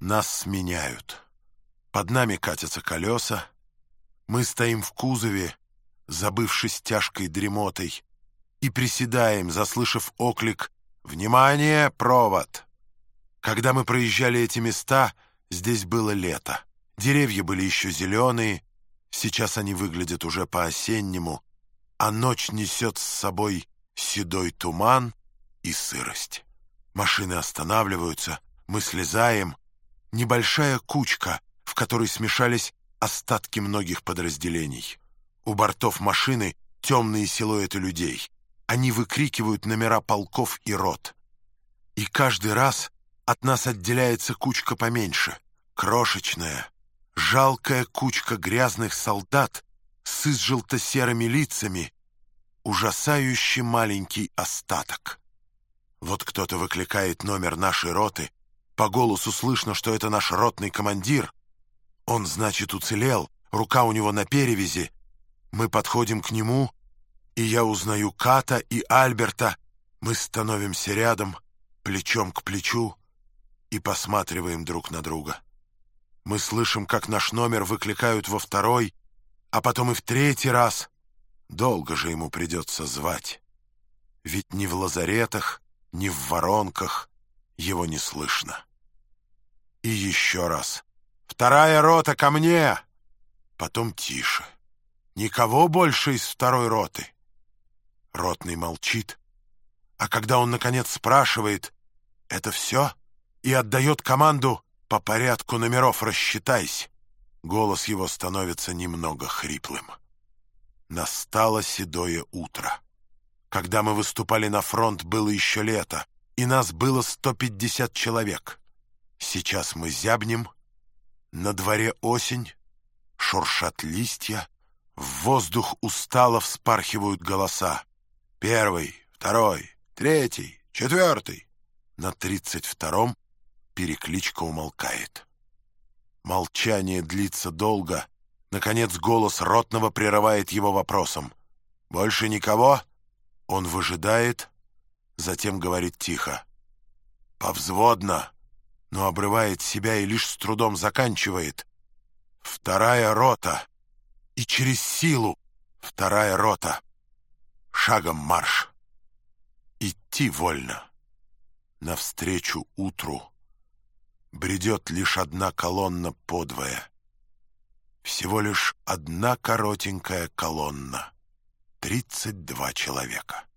Нас сменяют. Под нами катятся колеса. Мы стоим в кузове, забывшись тяжкой дремотой, и приседаем, заслышав оклик «Внимание, провод!». Когда мы проезжали эти места, здесь было лето. Деревья были еще зеленые, сейчас они выглядят уже по-осеннему, а ночь несет с собой седой туман и сырость. Машины останавливаются, мы слезаем. Небольшая кучка, в которой смешались остатки многих подразделений. У бортов машины темные силуэты людей. Они выкрикивают номера полков и рот. И каждый раз от нас отделяется кучка поменьше, крошечная, жалкая кучка грязных солдат с изжелто-серыми лицами, ужасающий маленький остаток. Вот кто-то выкликает номер нашей роты, по голосу слышно, что это наш ротный командир. Он, значит, уцелел, рука у него на перевязи. Мы подходим к нему, и я узнаю Ката и Альберта. Мы становимся рядом, плечом к плечу, и посматриваем друг на друга. Мы слышим, как наш номер выкликают во второй, а потом и в третий раз. Долго же ему придется звать. Ведь ни в лазаретах, ни в воронках его не слышно. И еще раз. «Вторая рота, ко мне!» Потом тише. Никого больше из второй роты. Ротный молчит. А когда он, наконец, спрашивает «Это все?» и отдает команду «По порядку номеров рассчитайся», голос его становится немного хриплым. Настало седое утро. Когда мы выступали на фронт, было еще лето, и нас было 150 человек. Сейчас мы зябнем, на дворе осень, шуршат листья, в воздух устало вспархивают голоса. Первый, второй, третий, четвертый. На 32-м перекличка умолкает. Молчание длится долго. Наконец голос ротного прерывает его вопросом. «Больше никого?» Он выжидает, затем говорит тихо. «Повзводно», но обрывает себя и лишь с трудом заканчивает. «Вторая рота!» И через силу «Вторая рота!» Шагом марш! Идти вольно. Навстречу утру бредет лишь одна колонна подвое. Всего лишь одна коротенькая колонна. 32 человека.